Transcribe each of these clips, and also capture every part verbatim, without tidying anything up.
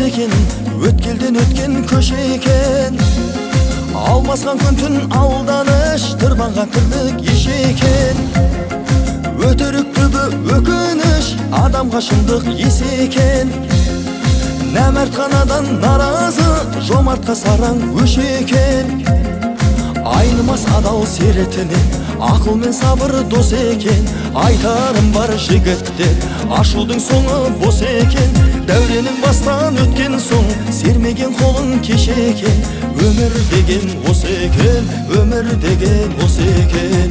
екен, өткелден өткен көше екен. Алмасқан күн түн алданыш, тырбанған тірлік еш екен. Өтірік түбі өкініш, адамға шындық ес екен. Нәмәрт қанадан наразы, жомартқа сараң өш екен. Айнымас адал серетінен, ақыл мен сабыр дос екен. Айтарым бар жігіттер, ашудың соңы бос екен. Дәуренің бастан өткен соң, сермеген қолың кеше екен. Өмір деген осы екен, өмір деген осы екен.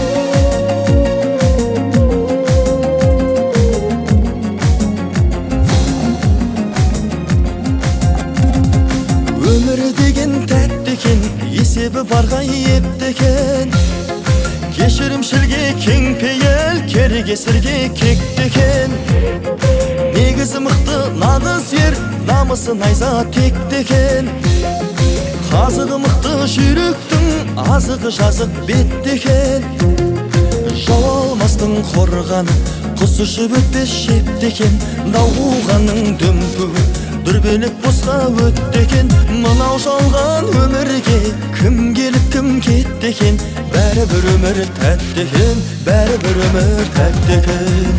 Өмір деген тәтті екен, есебі барға епті екен. Кешірімшілге кең пейіл, керекесірге кекті екен. Негізі мықты нағыз ер, намысы найза текті екен. Қазығы мықты жүректің, азығы жазық бетті екен. Жау алмастың қорғаны, құс ұшып өтпес шепті екен. Дауғаның дүмпуі, дүрбелік босқа өтті екен. Мынау жалған өмірге кім келіп кім кетті екен. Бәрі бір өмір тәтті екен, бәрі бір өмір тәтті екен.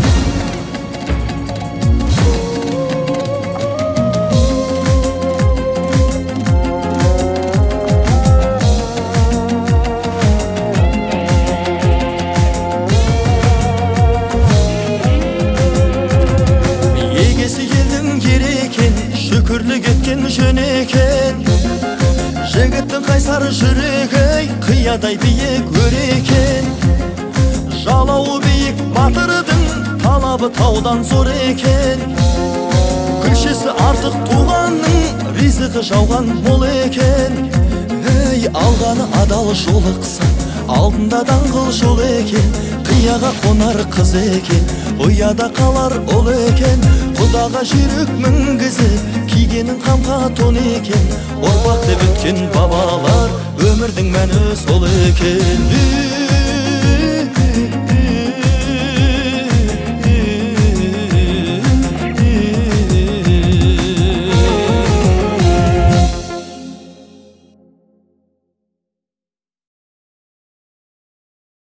Шүкірлік еткен жөн екен. Жігіттің қайсар жүрегі, қиядай биік өр екен. Жалауы биік батырдың, талабы таудан зор екен. Күлшесі артық туғанның, ризығы жауған мол екен. Ей, алғаны адал жолықса, алдында даңғыл жол екен. Қияға қонар қыз екен, ұяда қалар ол екен. Құдаға жүрек мінгізі, кигенің қамқа тон екен. Ұрпақ деп өткен бабалар, өмірдің мәні сол екен.